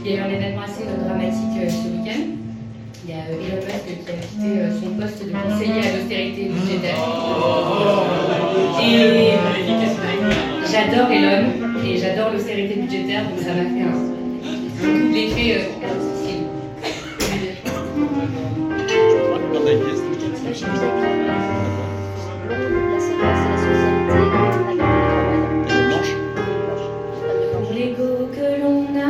Il y a eu un événement assez dramatique ce week-end. Il y a Elon Musk qui a quitté son poste de conseiller à l'austérité budgétaire. Et j'adore Elon et j'adore l'austérité budgétaire, donc ça m'a fait un double effet difficile. Pour l'ego que l'on a.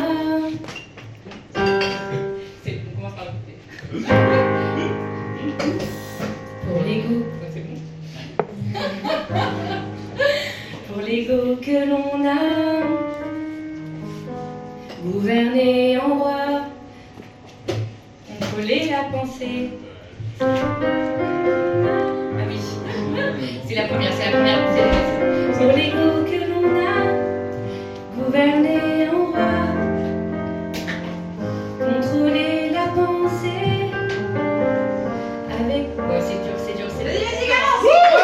On commence par écouter. Pour l'ego. C'est bon. Pour l'ego que l'on a. Gouverner en roi. Contrôler la pensée. Ah oui, c'est la première. Pour l'ego que l'on a, gouverner en roi, contrôler la pensée, avec... Ouais, c'est dur. Vas-y, commence.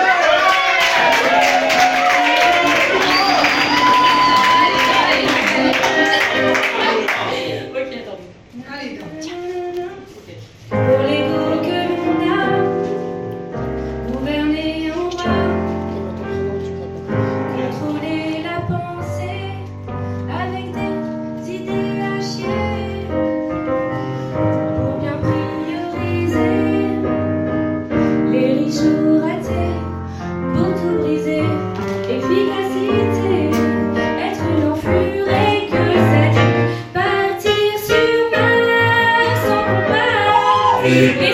Ok, attends. Allez, donc. Pour l'ego que l'on a, gouverner en roi, contrôler la pensée, avec des idées à chier, pour bien prioriser, les riches ou ratés, pour tout briser, efficacité, être une enflure et que ça dure, partir sur Mars sans combat.